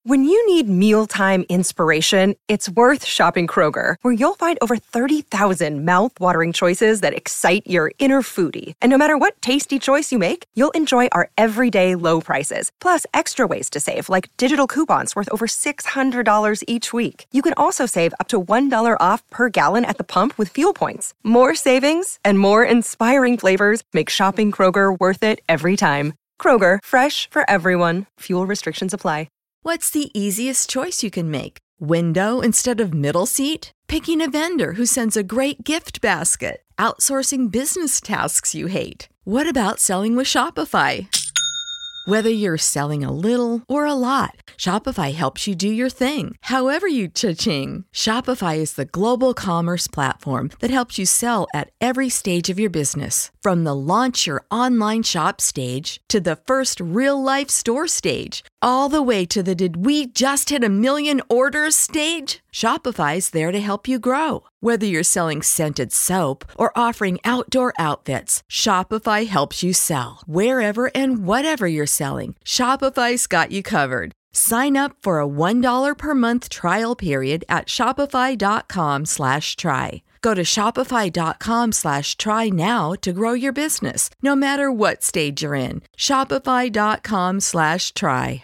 When you need mealtime inspiration, it's worth shopping Kroger, where you'll find over 30,000 mouth-watering choices that excite your inner foodie. And no matter what tasty choice you make, you'll enjoy our everyday low prices, plus extra ways to save, like digital coupons worth over $600 each week. You can also save up to $1 off per gallon at the pump with fuel points. More savings and more inspiring flavors make shopping Kroger worth it every time. Kroger, fresh for everyone. Fuel restrictions apply. What's the easiest choice you can make? Window instead of middle seat? Picking a vendor who sends a great gift basket? Outsourcing business tasks you hate? What about selling with Shopify? Whether you're selling a little or a lot, Shopify helps you do your thing, however you cha-ching. Shopify is the global commerce platform that helps you sell at every stage of your business. From the launch your online shop stage to the first real-life store stage, all the way to the did we just hit 1 million orders stage. Shopify's there to help you grow. Whether you're selling scented soap or offering outdoor outfits, Shopify helps you sell. Wherever and whatever you're selling, Shopify's got you covered. Sign up for a $1 per month trial period at shopify.com/try. Go to shopify.com/try now to grow your business, no matter what stage you're in. Shopify.com/try.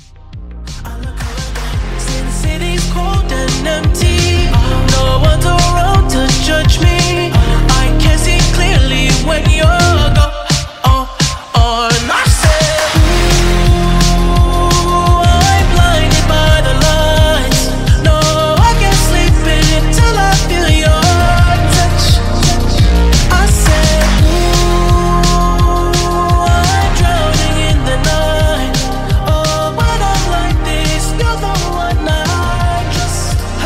City's cold and empty. No one's around to judge me. I can see clearly when you're gone. I said, ooh, I'm blinded by the lights. No, I can't sleep until I feel your touch. I said, ooh, I'm drowning in the night. Oh, when I'm like this, you're the one I just.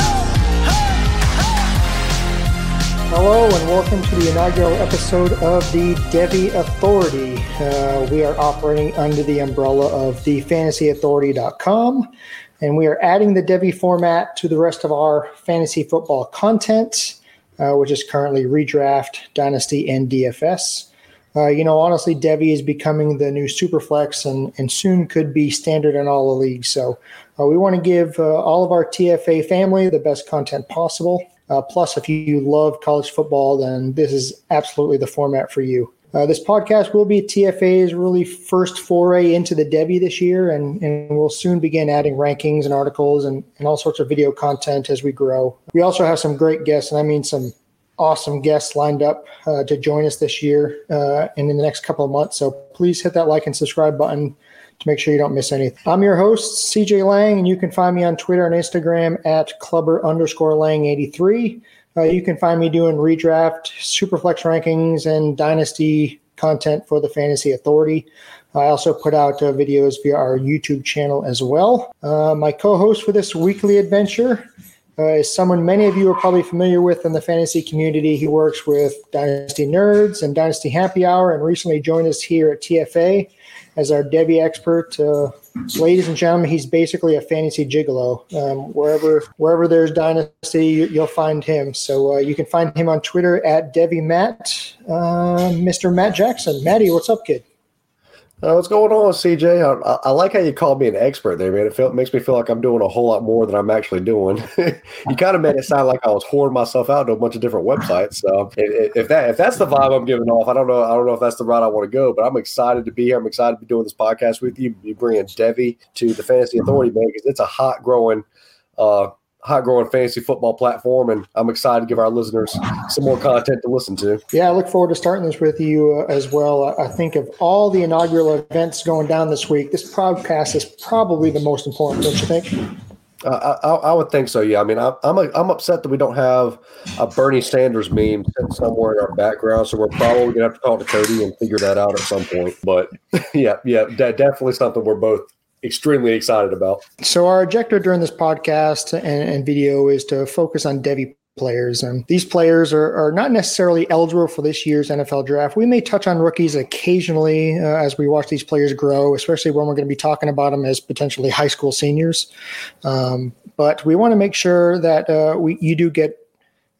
Hello and welcome to the inaugural episode of the Devy Authority. We are operating under the umbrella of thefantasyauthority.com, and we are adding the Devy format to the rest of our fantasy football content, which is currently Redraft, Dynasty, and DFS. Honestly, Devy is becoming the new Superflex and soon could be standard in all the leagues. So we want to give all of our TFA family the best content possible. Plus, if you love college football, then this is absolutely the format for you. This podcast will be TFA's really first foray into the Devy this year, and we'll soon begin adding rankings and articles and all sorts of video content as we grow. We also have some great guests, and I mean some awesome guests lined up to join us this year and in the next couple of months. So please hit that like and subscribe button to make sure you don't miss anything. I'm your host, CJ Lang, and you can find me on Twitter and Instagram at Clubber_Lang83. You can find me doing redraft, Superflex rankings, and Dynasty content for the Fantasy Authority. I also put out videos via our YouTube channel as well. My co-host for this weekly adventure is someone many of you are probably familiar with in the fantasy community. He works with Dynasty Nerds and Dynasty Happy Hour and recently joined us here at TFA as our Devy expert. Ladies and gentlemen, he's basically a fantasy gigolo. Wherever there's Dynasty, you'll find him. So you can find him on Twitter at DevyMatt, Mr. Matt Jackson. Matty, what's up, kid? What's going on, CJ? I like how you called me an expert there, man. It makes me feel like I'm doing a whole lot more than I'm actually doing. You kind of made it sound like I was whoring myself out to a bunch of different websites. So if that's the vibe I'm giving off, I don't know if that's the route I want to go. But I'm excited to be here. I'm excited to be doing this podcast with you. Be bringing Devy to the Fantasy Authority, man, because it's a hot growing fantasy football platform, and I'm excited to give our listeners some more content to listen to. Yeah, I look forward to starting this with you as well. I think of all the inaugural events going down this week, this podcast is probably the most important, don't you think? I would think so, yeah. I mean, I'm upset that we don't have a Bernie Sanders meme sitting somewhere in our background, so we're probably going to have to talk to Cody and figure that out at some point. But, yeah, definitely something we're both extremely excited about. So our objective during this podcast and video is to focus on Devy players. And these players are not necessarily eligible for this year's NFL draft. We may touch on rookies occasionally as we watch these players grow, especially when we're going to be talking about them as potentially high school seniors. But we want to make sure that you do get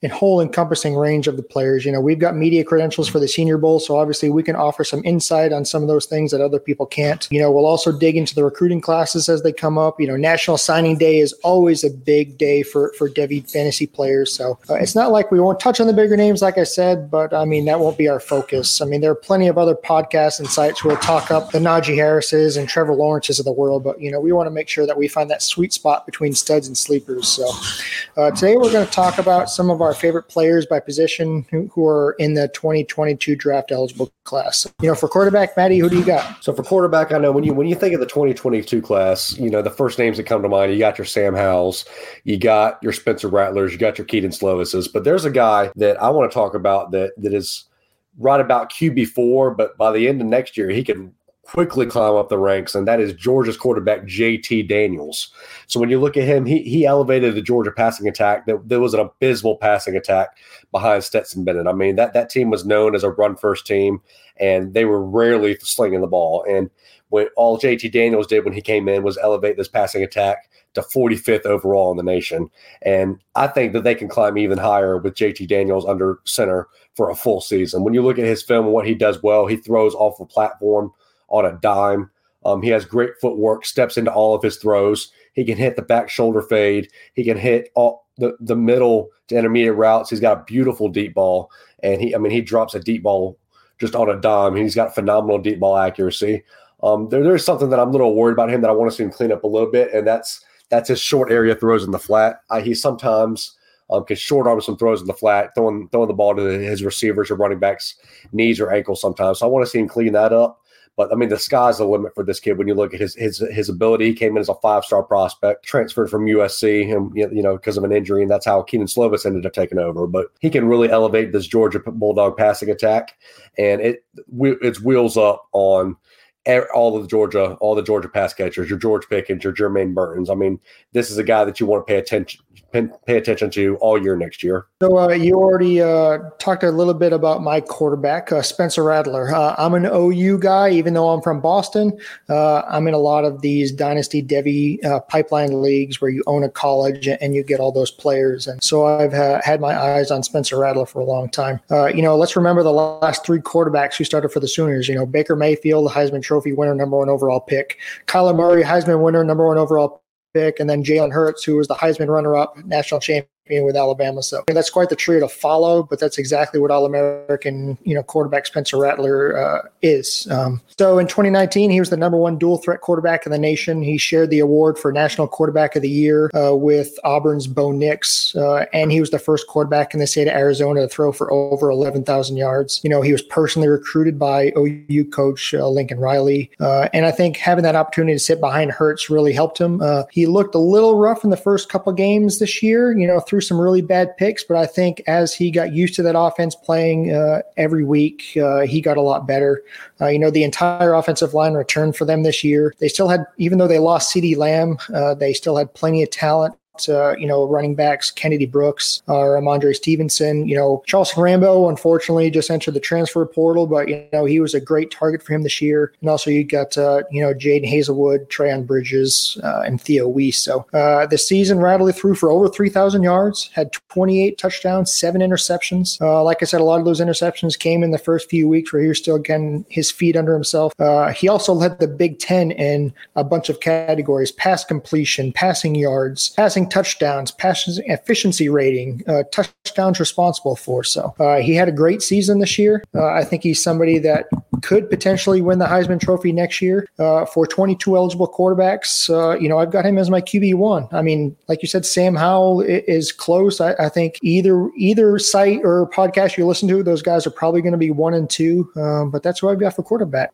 whole encompassing range of the players. We've got media credentials for the Senior Bowl, so obviously we can offer some insight on some of those things that other people can't. We'll also dig into the recruiting classes as they come up. National Signing Day is always a big day for Devy fantasy players. So it's not like we won't touch on the bigger names, like I said, but that won't be our focus. There are plenty of other podcasts and sites who will talk up the Najee Harrises and Trevor Lawrences of the world, but we want to make sure that we find that sweet spot between studs and sleepers. So today we're going to talk about some of our favorite players by position who are in the 2022 draft eligible class. For quarterback, Maddie, who do you got? So for quarterback, I know when you think of the 2022 class, the first names that come to mind, you got your Sam Howells, you got your Spencer Rattlers, you got your Keaton Slovises, but there's a guy that I want to talk about that is right about QB4, but by the end of next year, he can quickly climb up the ranks, and that is Georgia's quarterback, JT Daniels. So when you look at him, he elevated the Georgia passing attack. There was an abysmal passing attack behind Stetson Bennett. That team was known as a run-first team, and they were rarely slinging the ball. And what all JT Daniels did when he came in was elevate this passing attack to 45th overall in the nation. And I think that they can climb even higher with JT Daniels under center for a full season. When you look at his film and what he does well, he throws off the platform on a dime. He has great footwork, steps into all of his throws. He can hit the back shoulder fade. He can hit all the middle to intermediate routes. He's got a beautiful deep ball, and he drops a deep ball just on a dime. He's got phenomenal deep ball accuracy. There's something that I'm a little worried about him that I want to see him clean up a little bit, and that's his short area throws in the flat. He sometimes can short arm some throws in the flat, throwing the ball to his receivers or running backs' knees or ankles sometimes. So I want to see him clean that up. But the sky's the limit for this kid when you look at his ability. He came in as a 5-star prospect, transferred from USC, and because of an injury, and that's how Keaton Slovis ended up taking over. But he can really elevate this Georgia Bulldog passing attack, and it's wheels up on all the Georgia pass catchers, your George Pickens, your Jermaine Burtons. This is a guy that you want to pay attention to all year next year. So you already talked a little bit about my quarterback, Spencer Rattler. I'm an OU guy, even though I'm from Boston. I'm in a lot of these Dynasty Devy pipeline leagues where you own a college and you get all those players. And so I've had my eyes on Spencer Rattler for a long time. Let's remember the last 3 quarterbacks who started for the Sooners. Baker Mayfield, the Heisman Trophy winner, number 1 overall pick. Kyler Murray, Heisman winner, number 1 overall pick, and then Jalen Hurts, who was the Heisman runner-up, national champion with Alabama. So that's quite the trio to follow, but that's exactly what All-American, quarterback Spencer Rattler is. So in 2019, he was the number 1 dual-threat quarterback in the nation. He shared the award for National Quarterback of the Year with Auburn's Bo Nix, and he was the first quarterback in the state of Arizona to throw for over 11,000 yards. He was personally recruited by OU coach Lincoln Riley, and I think having that opportunity to sit behind Hurts really helped him. He looked a little rough in the first couple games this year, threw some really bad picks, but I think as he got used to that offense playing every week, he got a lot better. The entire offensive line returned for them this year. They still had, even though they lost CeeDee Lamb, they still had plenty of talent. Running backs, Kennedy Brooks or Ramondre Stevenson. Charleston Rambo, unfortunately, just entered the transfer portal, but, he was a great target for him this year. And also you got, Jaden Hazelwood, Trayon Bridges, and Theo Weiss. So this season, Rattler threw for over 3,000 yards, had 28 touchdowns, 7 interceptions. Like I said, a lot of those interceptions came in the first few weeks where he was still getting his feet under himself. He also led the Big Ten in a bunch of categories: pass completion, passing yards, passing touchdowns, passing efficiency rating, touchdowns responsible for. So he had a great season this year. I think he's somebody that could potentially win the Heisman Trophy next year. For 22 eligible quarterbacks, I've got him as my QB1. Like you said, Sam Howell is close. I think either site or podcast you listen to, those guys are probably going to be 1 and 2. But that's who I've got for quarterback.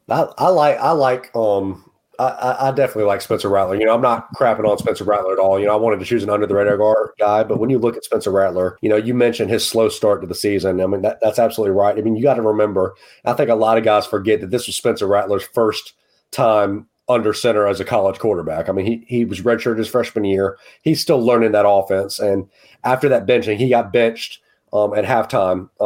I definitely like Spencer Rattler. I'm not crapping on Spencer Rattler at all. I wanted to choose an under-the-radar guy, but when you look at Spencer Rattler, you mentioned his slow start to the season. That's absolutely right. You got to remember, I think a lot of guys forget that this was Spencer Rattler's first time under center as a college quarterback. He was redshirted his freshman year. He's still learning that offense. And after that benching, he got benched at halftime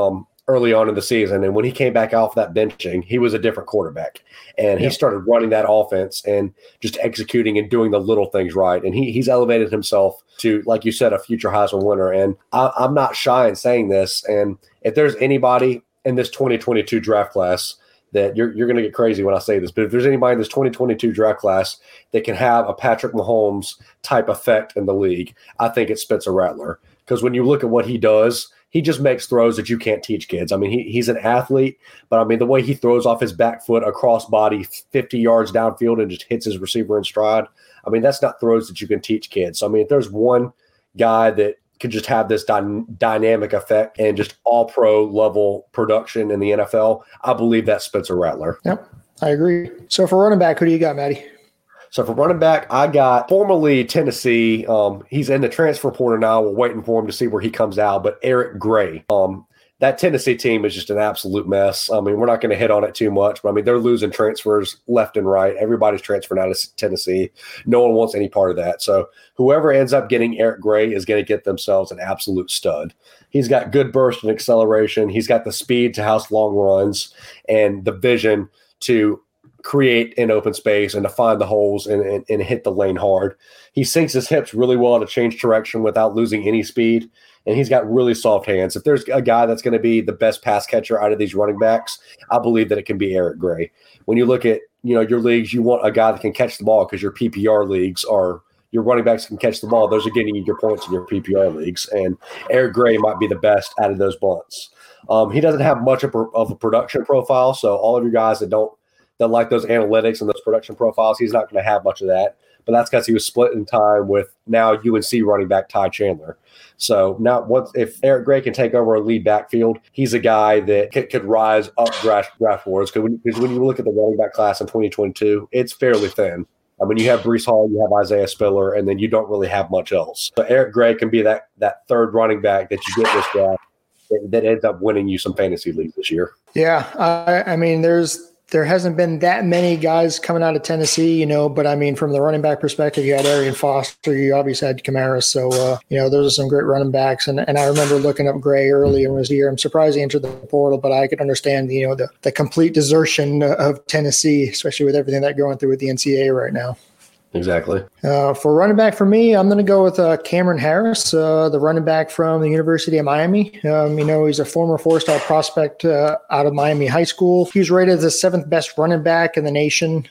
early on in the season. And when he came back off that benching, he was a different quarterback. And he started running that offense and just executing and doing the little things right. And he's elevated himself to, like you said, a future Heisman winner. And I'm not shy in saying this. And if there's anybody in this 2022 draft class that you're going to get crazy when I say this, but if there's anybody in this 2022 draft class that can have a Patrick Mahomes type effect in the league, I think it's Spencer Rattler. Because when you look at what he does, he just makes throws that you can't teach kids. I mean, he's an athlete, but I mean, the way he throws off his back foot across body 50 yards downfield and just hits his receiver in stride, I mean, that's not throws that you can teach kids. So, I mean, if there's one guy that could just have this dynamic effect and just all-pro level production in the NFL, I believe that's Spencer Rattler. Yep, I agree. So for running back, who do you got, Maddie? So for running back, I got formerly Tennessee. He's in the transfer portal now. We're waiting for him to see where he comes out. But Eric Gray, that Tennessee team is just an absolute mess. I mean, we're not going to hit on it too much, but I mean, they're losing transfers left and right. Everybody's transferring out of Tennessee. No one wants any part of that. So whoever ends up getting Eric Gray is going to get themselves an absolute stud. He's got good burst and acceleration. He's got the speed to house long runs and the vision to create an open space and to find the holes and hit the lane hard. He sinks his hips really well to change direction without losing any speed, and he's got really soft hands. If there's a guy that's going to be the best pass catcher out of these running backs, I believe that it can be Eric Gray. When you look at your leagues, you want a guy that can catch the ball because your PPR leagues are your running backs can catch the ball. Those are getting you your points in your PPR leagues, and Eric Gray might be the best out of those bunts. He doesn't have much of a production profile, so all of you guys that like those analytics and those production profiles, he's not going to have much of that. But that's because he was split in time with now UNC running back Ty Chandler. So now if Eric Gray can take over a lead backfield, he's a guy that could rise up draft boards. Because when you look at the running back class in 2022, it's fairly thin. I mean, you have Breece Hall, you have Isaiah Spiller, and then you don't really have much else. So Eric Gray can be that third running back that you get this draft that ends up winning you some fantasy leagues this year. Yeah, I mean, there hasn't been that many guys coming out of Tennessee, but I mean, from the running back perspective, you had Arian Foster, you obviously had Kamara. So, those are some great running backs. And I remember looking up Gray early in his year. I'm surprised he entered the portal, but I could understand, the complete desertion of Tennessee, especially with everything that's going through with the NCAA right now. Exactly. For running back for me, I'm going to go with Cameron Harris, the running back from the University of Miami. He's a former four-star prospect out of Miami High School. He was rated the 7th best running back in the nation,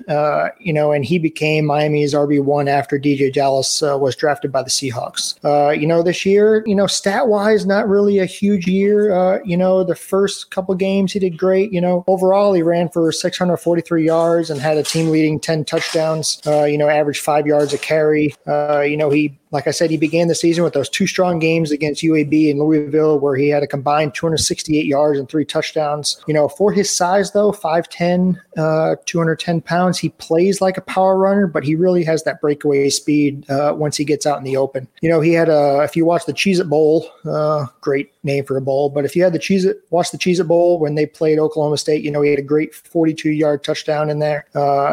and he became Miami's RB1 after DJ Dallas was drafted by the Seahawks. This year, stat-wise, not really a huge year. The first couple games he did great. Overall, he ran for 643 yards and had a team-leading 10 touchdowns, average 5 yards a carry. Like I said, he began the season with those 2 strong games against UAB and Louisville, where he had a combined 268 yards and 3 touchdowns. For his size, though, 5'10", 210 pounds, he plays like a power runner, but he really has that breakaway speed once he gets out in the open. He had if you watch the Cheez-It Bowl, great name for a bowl, but if you had watch the Cheez-It Bowl when they played Oklahoma State, he had a great 42-yard touchdown in there.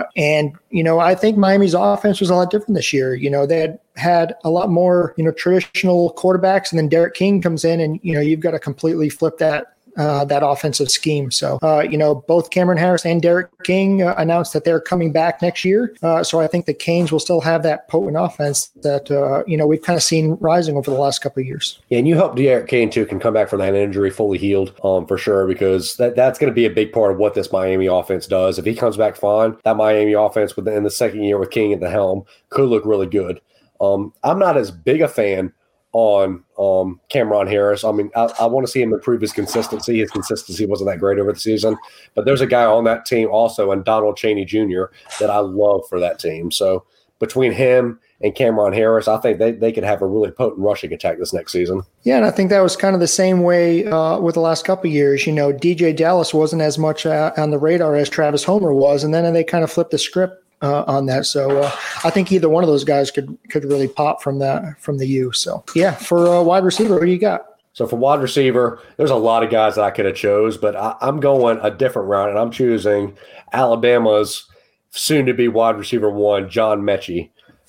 I think Miami's offense was a lot different this year. They had a lot more, traditional quarterbacks, and then Derek King comes in, and you've got to completely flip that offensive scheme. So both Cameron Harris and Derek King announced that they're coming back next year. So I think the Canes will still have that potent offense that we've kind of seen rising over the last couple of years. Yeah, and you hope Derek King too can come back from that injury fully healed, for sure, because that's going to be a big part of what this Miami offense does. If he comes back fine, that Miami offense in the second year with King at the helm could look really good. I'm not as big a fan on Cameron Harris. I mean, I want to see him improve his consistency. His consistency wasn't that great over the season. But there's a guy on that team also, and Donald Chaney Jr., that I love for that team. So between him and Cameron Harris, I think they could have a really potent rushing attack this next season. Yeah, and I think that was kind of the same way with the last couple of years. DJ Dallas wasn't as much on the radar as Travis Homer was, and then they kind of flipped the script on that. So I think either one of those guys could really pop from the U. So yeah, for wide receiver, what do you got? So for wide receiver, there's a lot of guys that I could have chose, but I'm going a different route, and I'm choosing Alabama's soon-to-be wide receiver 1, John Mechie.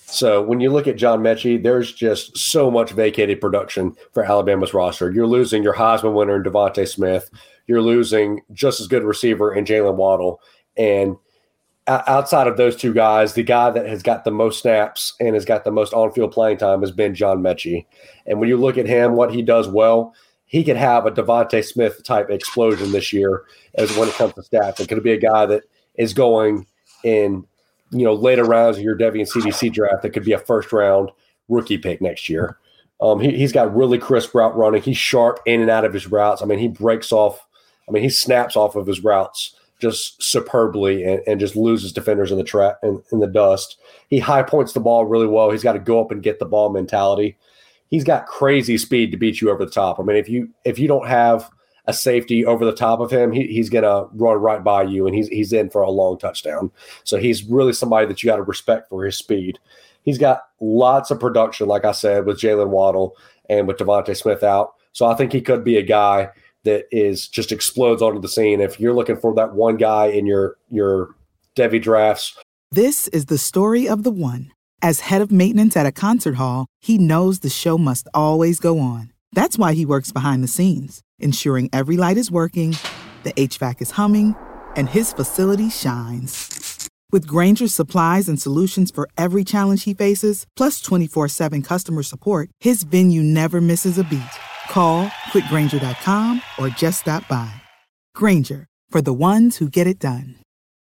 So when you look at John Mechie, there's just so much vacated production for Alabama's roster. You're losing your Heisman winner in Devontae Smith. You're losing just as good receiver in Jalen Waddle. And outside of those two guys, the guy that has got the most snaps and has got the most on-field playing time has been John Mechie. And when you look at him, what he does well, he could have a Devontae Smith type explosion this year as when it comes to stats. It could be a guy that is going in, later rounds of your Devy and CDC draft that could be a first-round rookie pick next year. He's got really crisp route running. He's sharp in and out of his routes. He breaks off. He snaps off of his routes just superbly and just loses defenders in the trap and in the dust. He high points the ball really well. He's got to go up and get the ball mentality. He's got crazy speed to beat you over the top. If you don't have a safety over the top of him, he's going to run right by you, and he's in for a long touchdown. So he's really somebody that you got to respect for his speed. He's got lots of production, like I said, with Jalen Waddle and with Devontae Smith out. So I think he could be a guy that is just explodes onto the scene. If you're looking for that one guy in your Devy drafts. This is the story of the one. As head of maintenance at a concert hall, he knows the show must always go on. That's why he works behind the scenes, ensuring every light is working, the HVAC is humming, and his facility shines. With Grainger's supplies and solutions for every challenge he faces, plus 24/7 customer support, his venue never misses a beat. Call quickgrainger.com or just stop by. Grainger, for the ones who get it done.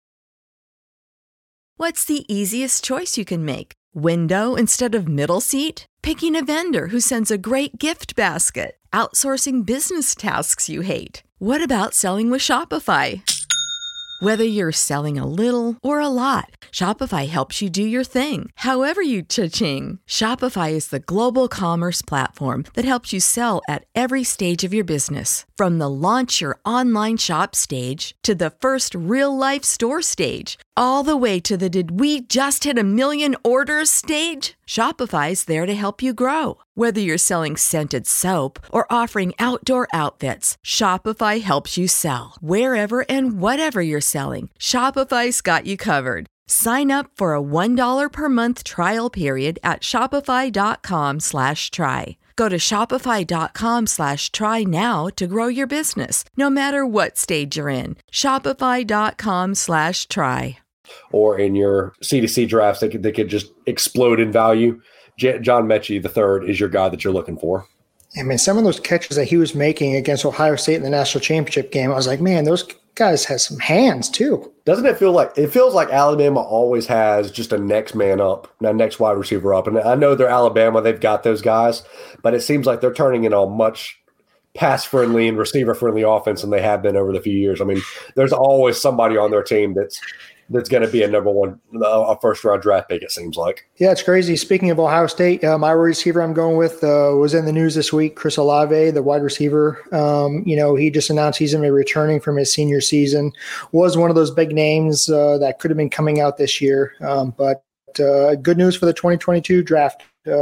What's the easiest choice you can make? Window instead of middle seat? Picking a vendor who sends a great gift basket? Outsourcing business tasks you hate? What about selling with Shopify? Whether you're selling a little or a lot, Shopify helps you do your thing, however you cha-ching. Shopify is the global commerce platform that helps you sell at every stage of your business. From the launch your online shop stage to the first real-life store stage, all the way to the did we just hit 1 million orders stage. Shopify's there to help you grow. Whether you're selling scented soap or offering outdoor outfits, Shopify helps you sell. Wherever and whatever you're selling, Shopify's got you covered. Sign up for a $1 per month trial period at shopify.com/try. Go to shopify.com/try now to grow your business, no matter what stage you're in. Shopify.com/try. Or in your CDC drafts, they could just explode in value. John Mechie III is your guy that you're looking for. Some of those catches that he was making against Ohio State in the national championship game, I was like, man, those guys have some hands too. Doesn't it feel like Alabama always has just a next man up, a next wide receiver up? And I know they're Alabama, they've got those guys, but it seems like they're turning in a much pass-friendly and receiver-friendly offense than they have been over the few years. There's always somebody on their team that's going to be a number one, a first-round draft pick, it seems like. Yeah, it's crazy. Speaking of Ohio State, my receiver I'm going with was in the news this week, Chris Olave, the wide receiver. He just announced he's going to be returning from his senior season. Was one of those big names that could have been coming out this year. But good news for the 2022 draft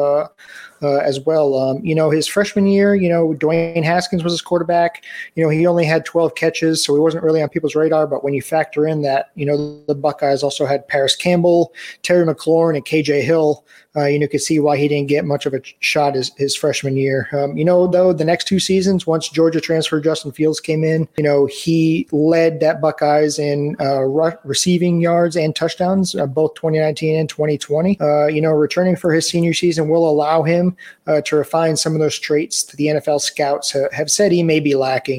as well. His freshman year, Dwayne Haskins was his quarterback. He only had 12 catches, so he wasn't really on people's radar. But when you factor in that, the Buckeyes also had Paris Campbell, Terry McLaurin, and KJ Hill, you could see why he didn't get much of a shot his freshman year. Though the next two seasons, once Georgia transfer Justin Fields came in, he led that Buckeyes in receiving yards and touchdowns, both 2019 and 2020. Returning for his senior season will allow him to refine some of those traits that the NFL scouts have said he may be lacking.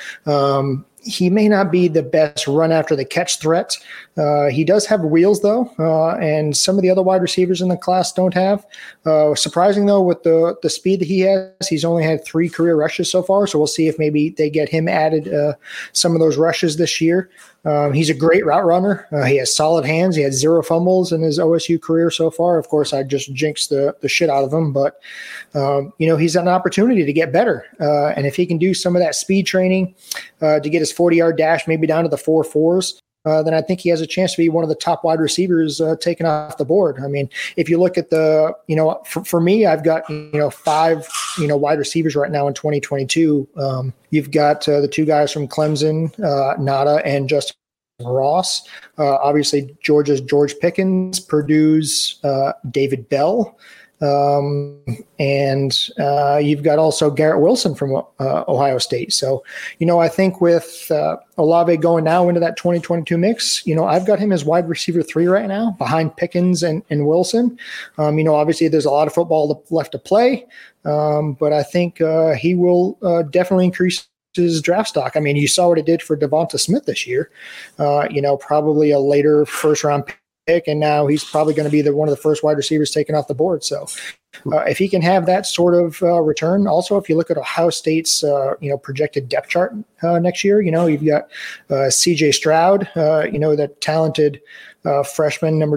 He may not be the best run after the catch threat. He does have wheels though, and some of the other wide receivers in the class don't have. Surprising though, with the speed that he has, he's only had 3 career rushes so far. So we'll see if maybe they get him added some of those rushes this year. He's a great route runner. He has solid hands. He had 0 fumbles in his OSU career so far. Of course, I just jinxed the shit out of him, but he's an opportunity to get better. And if he can do some of that speed training to get his 40-yard dash maybe down to the 4.4s, then I think he has a chance to be one of the top wide receivers taken off the board. If you look at for me, I've got 5 wide receivers right now in 2022. You've got the 2 guys from Clemson, Nada and Justin Ross. Obviously, Georgia's George Pickens, Purdue's David Bell. And you've got also Garrett Wilson from Ohio State. So, I think with Olave going now into that 2022 mix, I've got him as wide receiver 3 right now behind Pickens and Wilson. Obviously there's a lot of football left to play, but I think he will definitely increase his draft stock. I mean, you saw what it did for Devonta Smith this year, probably a later first round pick, and now he's probably going to be one of the first wide receivers taken off the board. So if he can have that sort of return, also if you look at Ohio State's projected depth chart next year, you've got CJ Stroud, that talented freshman number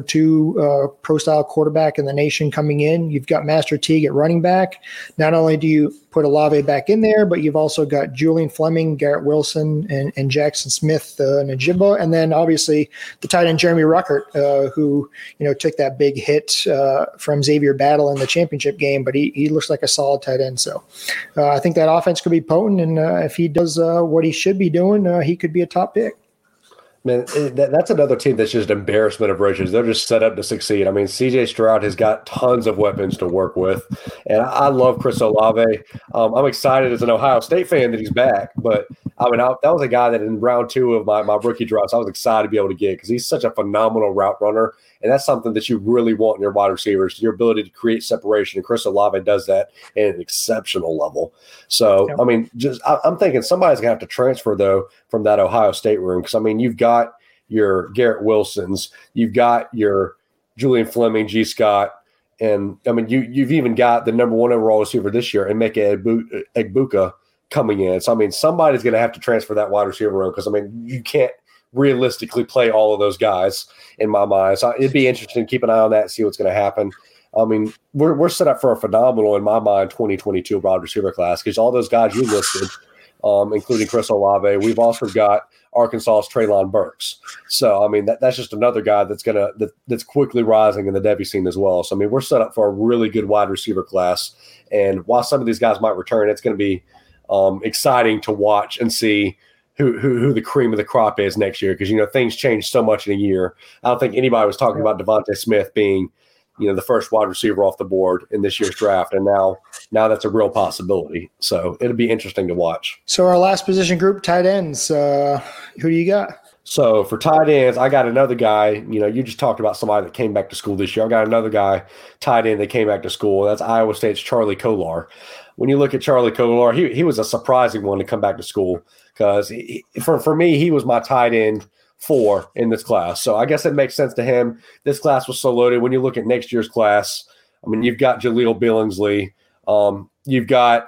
2 pro style quarterback in the nation coming in. You've got Master Teague at running back. Not only do you put Olave back in there, but you've also got Julian Fleming, Garrett Wilson, and Jackson Smith, Najibba, and then obviously the tight end Jeremy Ruckert, who took that big hit from Xavier Battle in the championship game, but he looks like a solid tight end. So I think that offense could be potent, and if he does what he should be doing, he could be a top pick. Man, that's another team that's just embarrassment of riches. They're just set up to succeed. I mean, C.J. Stroud has got tons of weapons to work with, and I love Chris Olave. I'm excited as an Ohio State fan that he's back, but I mean, that was a guy that in round 2 of my rookie drafts, I was excited to be able to get because he's such a phenomenal route runner, and that's something that you really want in your wide receivers, your ability to create separation, and Chris Olave does that at an exceptional level. So, I mean, I'm thinking somebody's going to have to transfer, though, from that Ohio State room because, I mean, you've got your Garrett Wilsons, you've got your Julian Fleming, G. Scott, and I mean you've even got the number 1 overall receiver this year, Emeka Egbuka coming in. So I mean somebody's going to have to transfer that wide receiver room because I mean you can't realistically play all of those guys in my mind. So it'd be interesting to keep an eye on that and see what's going to happen. I mean we're set up for a phenomenal, in my mind, 2022 wide receiver class because all those guys you listed, including Chris Olave, we've also got Arkansas's Treylon Burks. So, I mean, that's just another guy that's quickly rising in the Devy scene as well. So, I mean, we're set up for a really good wide receiver class. And while some of these guys might return, it's going to be exciting to watch and see who the cream of the crop is next year because, things change so much in a year. I don't think anybody was talking about Devonta Smith being the first wide receiver off the board in this year's draft. And now that's a real possibility. So it'll be interesting to watch. So our last position group, tight ends, who do you got? So for tight ends, I got another guy, you just talked about somebody that came back to school this year. I got another guy, tight end that came back to school. That's Iowa State's Charlie Kolar. When you look at Charlie Kolar, he was a surprising one to come back to school because for me, he was my tight end 4 in this class. So I guess it makes sense to him. This class was so loaded. When you look at next year's class, I mean, you've got Jaleel Billingsley. You've got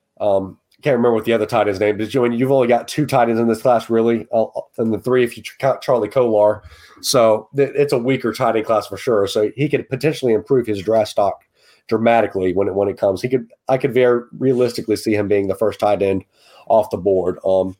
can't remember what the other tight end's name is. You've only got 2 tight ends in this class, really, and the 3 if you count Charlie Kolar. So it's a weaker tight end class for sure. So he could potentially improve his draft stock dramatically when it comes. I could very realistically see him being the first tight end off the board.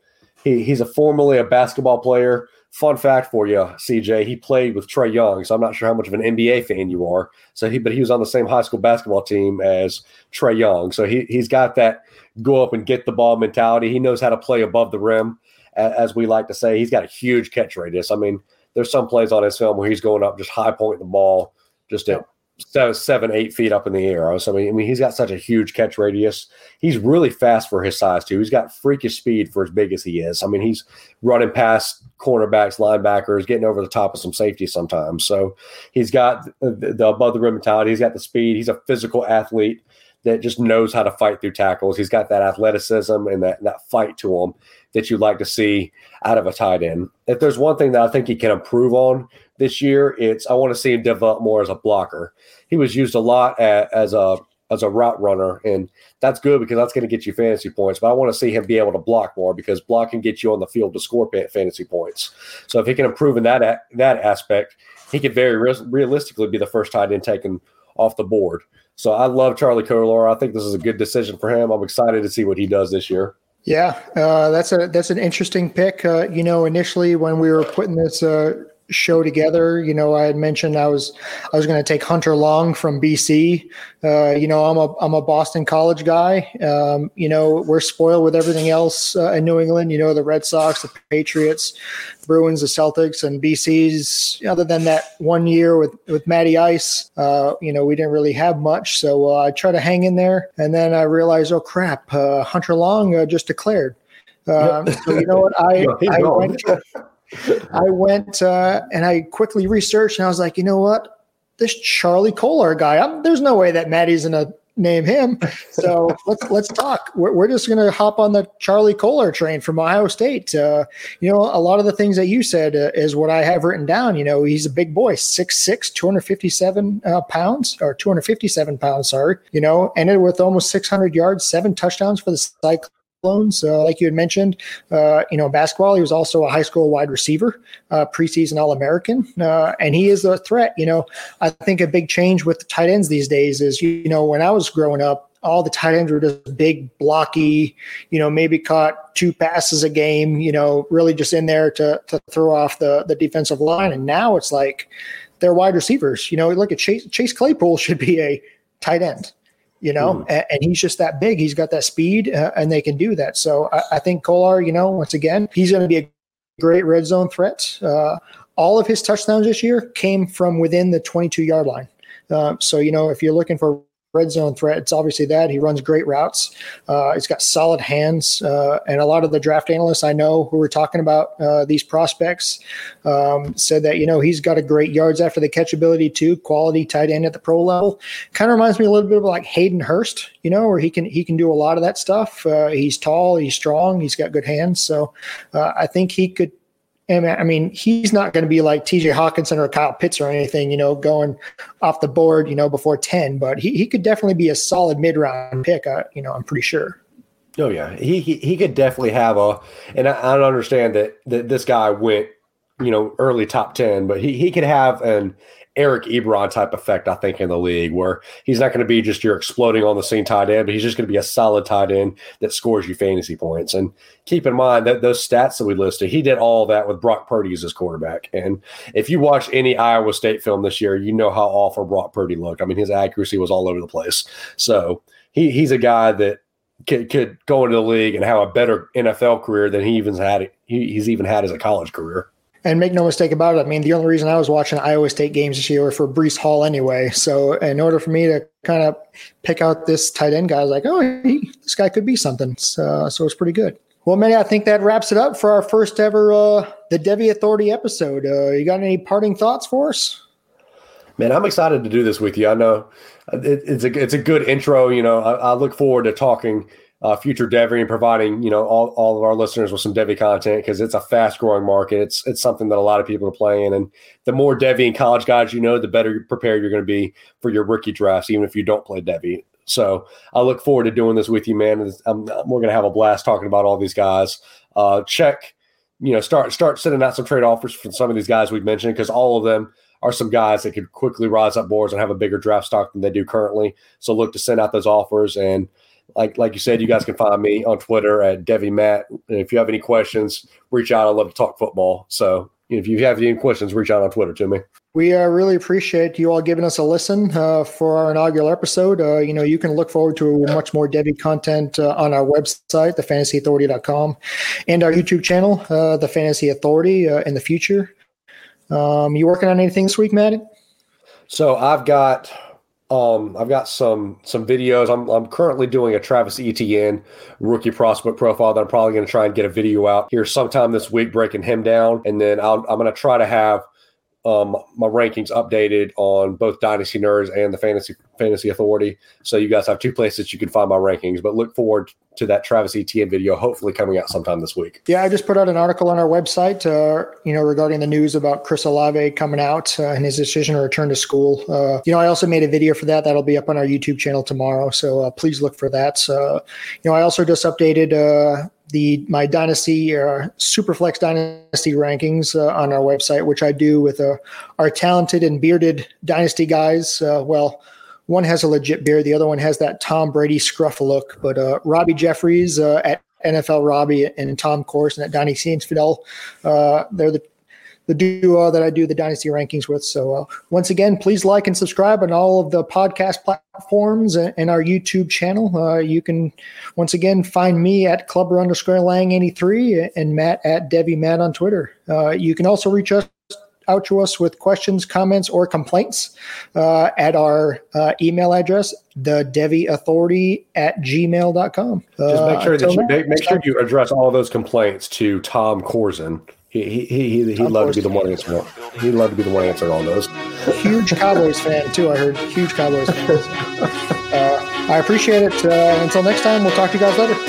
He's formerly a basketball player. Fun fact for you, CJ, he played with Trae Young, so I'm not sure how much of an NBA fan you are. But he was on the same high school basketball team as Trae Young. So he's got that go up and get the ball mentality. He knows how to play above the rim, as we like to say. He's got a huge catch radius. I mean, there's some plays on his film where he's going up, just high pointing the ball, just at 7-8 feet up in the air. So, I mean, he's got such a huge catch radius. He's really fast for his size, too. He's got freakish speed for as big as he is. I mean, he's running past cornerbacks, linebackers, getting over the top of some safety sometimes. So he's got the above the rim mentality. He's got the speed. He's a physical athlete that just knows how to fight through tackles. He's got that athleticism and that fight to him that you'd like to see out of a tight end. If there's one thing that I think he can improve on this year, I want to see him develop more as a blocker. He was used a lot as a route runner, and that's good because that's going to get you fantasy points. But I want to see him be able to block more because blocking gets you on the field to score fantasy points. So if he can improve in that aspect, he could very realistically be the first tight end taken off the board. So I love Charlie Kolar. I think this is a good decision for him. I'm excited to see what he does this year. Yeah, that's an interesting pick. Initially when we were putting this show together. I had mentioned I was going to take Hunter Long from BC. I'm a Boston College guy. We're spoiled with everything else in New England. The Red Sox, the Patriots, Bruins, the Celtics, and BC's. Other than that 1 year with Matty Ice, we didn't really have much. So I tried to hang in there, and then I realized, oh crap, Hunter Long just declared. So you know what? I went and I quickly researched, and I was like, you know what? This Charlie Kolar guy, there's no way that Maddie's going to name him. So let's talk. We're just going to hop on the Charlie Kolar train from Ohio State. A lot of the things that you said is what I have written down. He's a big boy, 6'6", 257 pounds, or 257 pounds, sorry. Ended with almost 600 yards, 7 touchdowns for the Cyclones. Like you had mentioned, basketball, he was also a high school wide receiver, preseason All-American, and he is a threat. I think a big change with the tight ends these days is, when I was growing up, all the tight ends were just big, blocky, maybe caught 2 passes a game, really just in there to throw off the defensive line. And now it's like they're wide receivers. Look at Chase Claypool should be a tight end. And he's just that big. He's got that speed, and they can do that. So I think Kolar, once again, he's going to be a great red zone threat. All of his touchdowns this year came from within the 22-yard line. So, if you're looking for red zone threat, it's obviously that. He runs great routes. He's got solid hands. And a lot of the draft analysts I know who were talking about these prospects said that, he's got a great yards after the catch ability too, quality tight end at the pro level. Kind of reminds me a little bit of like Hayden Hurst, where he can do a lot of that stuff. He's tall, he's strong, he's got good hands. So I think he could, he's not going to be like TJ Hawkinson or Kyle Pitts or anything, going off the board, before 10, but he could definitely be a solid mid-round pick. I'm pretty sure. Oh yeah. He could definitely have and I don't understand that this guy went, early top 10, but he could have an Eric Ebron type effect, I think, in the league, where he's not going to be just your exploding on the scene tight end, but he's just going to be a solid tight end that scores you fantasy points. And keep in mind that those stats that we listed, he did all that with Brock Purdy as his quarterback. And if you watch any Iowa State film this year, you know how awful Brock Purdy looked. His accuracy was all over the place. So he's a guy that could go into the league and have a better NFL career than he's even had as a college career. And make no mistake about it, the only reason I was watching Iowa State games this year were for Breece Hall anyway. So in order for me to kind of pick out this tight end guy, I was like, this guy could be something. So it's pretty good. Well, Manny, I think that wraps it up for our first ever The Devy Authority episode. You got any parting thoughts for us? Man, I'm excited to do this with you. I know it's a good intro. I look forward to talking future Devy and providing, all of our listeners with some Devy content, because it's a fast growing market. It's something that a lot of people are playing. And the more Devy and college guys, the better prepared you're going to be for your rookie drafts, even if you don't play Devy. So I look forward to doing this with you, man. We're going to have a blast talking about all these guys. Start sending out some trade offers for some of these guys we've mentioned, because all of them are some guys that could quickly rise up boards and have a bigger draft stock than they do currently. So look to send out those offers. And like you said, you guys can find me on Twitter at DevyMatt. And if you have any questions, reach out. I love to talk football. So if you have any questions, reach out on Twitter to me. We really appreciate you all giving us a listen for our inaugural episode. You can look forward to much more Devy content on our website, thefantasyauthority.com, and our YouTube channel, The Fantasy Authority, in the future. You working on anything this week, Matt? So I've got some videos. I'm currently doing a Travis Etienne rookie prospect profile that I'm probably going to try and get a video out here sometime this week, breaking him down. And then I'm going to try to have my rankings updated on both Dynasty Nerds and the Fantasy Authority. So you guys have 2 places you can find my rankings, but look forward to that Travis Etienne video, hopefully coming out sometime this week. Yeah, I just put out an article on our website, regarding the news about Chris Olave coming out and his decision to return to school. I also made a video for that. That'll be up on our YouTube channel tomorrow. So please look for that. I also just updated my Dynasty Superflex Dynasty rankings on our website, which I do with our talented and bearded Dynasty guys. One has a legit beard. The other one has that Tom Brady scruff look. But Robbie Jeffries at NFL Robbie and Tom Corson at Dynasty Infidel, they're the the duo that I do the Dynasty rankings with. So once again, please like and subscribe on all of the podcast platforms and our YouTube channel. You can once again find me at Clubber_Lang83 and Matt at DevyMatt on Twitter. You can also reach out to us with questions, comments, or complaints at our email address, thedevyauthority@gmail.com. Just make sure you address all those complaints to Tom Corzin. He'd love to be the one answering. He'd love to be the one answering all those. Huge Cowboys fan too. I heard huge Cowboys fans. I appreciate it. Until next time, we'll talk to you guys later.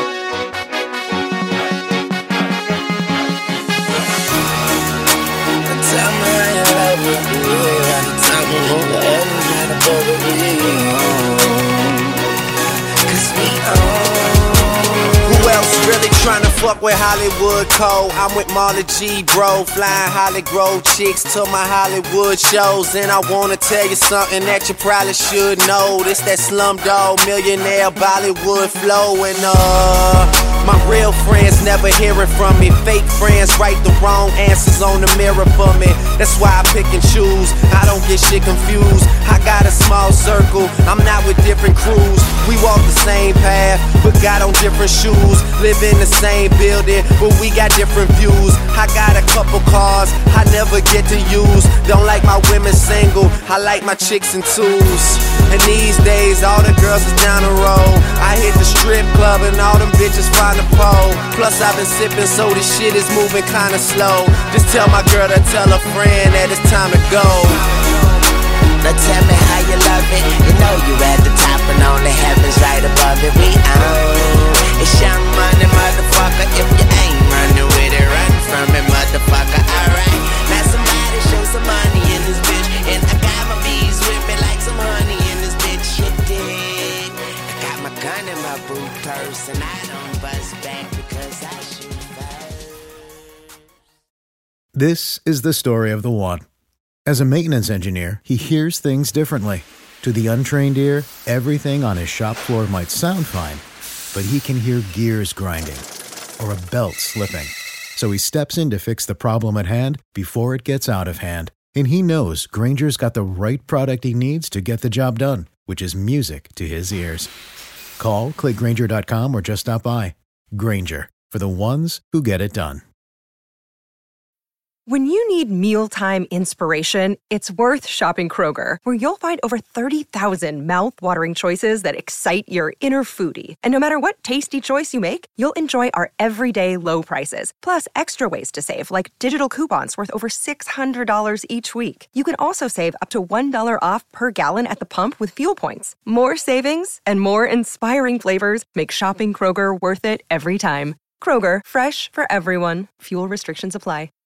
Who else really trying to fuck with Hollywood Code? I'm with Marla G, bro, flying Holly Grove chicks to my Hollywood shows. And I wanna tell you something that you probably should know. This that Slumdog Millionaire Bollywood flow. And my real friends never hearing from me. Fake friends write the wrong answers on the mirror for me. That's why I pick and choose. I don't get shit confused. I got a small circle. I'm not with different crews. We walk the same path, but got on different shoes. Live in the same building, but we got different views. I got a couple cars I never get to use. Don't like my women single. I like my chicks in twos. And these days, all the girls is down the road. I hit the strip club and all them bitches find a pole. Plus I've been sipping, so this shit is moving kinda slow. Just tell my girl to tell a friend that it's time to go. Now tell me how you love it. You know you at the top and on the heavens right above it. We own. It's young money, motherfucker. If you ain't running with it, run from it, motherfucker. Alright. Now somebody show some money in this bitch. And I got my bees with me like some honey in this bitch. You dig? I got my gun in my boot purse and I don't bust back because I shoot first. This is the story of the one. As a maintenance engineer, he hears things differently. To the untrained ear, everything on his shop floor might sound fine, but he can hear gears grinding or a belt slipping. So he steps in to fix the problem at hand before it gets out of hand. And he knows Grainger's got the right product he needs to get the job done, which is music to his ears. Call, click Grainger.com, or just stop by. Grainger, for the ones who get it done. When you need mealtime inspiration, it's worth shopping Kroger, where you'll find over 30,000 mouth-watering choices that excite your inner foodie. And no matter what tasty choice you make, you'll enjoy our everyday low prices, plus extra ways to save, like digital coupons worth over $600 each week. You can also save up to $1 off per gallon at the pump with fuel points. More savings and more inspiring flavors make shopping Kroger worth it every time. Kroger, fresh for everyone. Fuel restrictions apply.